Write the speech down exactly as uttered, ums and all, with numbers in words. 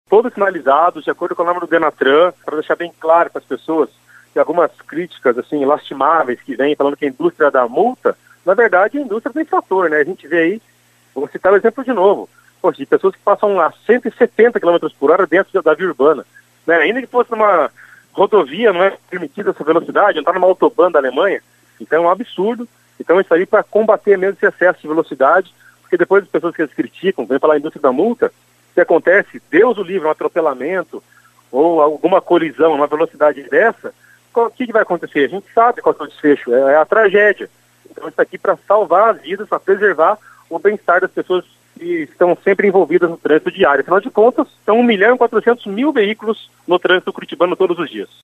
todos sinalizados, de acordo com a norma do Denatran, para deixar bem claro para as pessoas que algumas críticas, assim, lastimáveis que vêm falando que a indústria dá multa, na verdade a indústria tem fator, né? A gente vê aí, vou citar o exemplo de novo, poxa, de pessoas que passam a cento e setenta quilômetros por hora dentro da via urbana, né? Ainda que fosse numa rodovia, não é permitida essa velocidade, não está numa autobahn da Alemanha, então é um absurdo. Então isso aí para combater mesmo esse excesso de velocidade, porque depois as pessoas que eles criticam, vêm falar a indústria da multa, se acontece, Deus o livre, um atropelamento ou alguma colisão numa velocidade dessa, o que, que vai acontecer? A gente sabe qual é o desfecho, é, é a tragédia. Então isso aqui para salvar as vidas, para preservar o bem-estar das pessoas que estão sempre envolvidas no trânsito diário. Afinal de contas, são um milhão e quatrocentos mil veículos no trânsito curitibano todos os dias.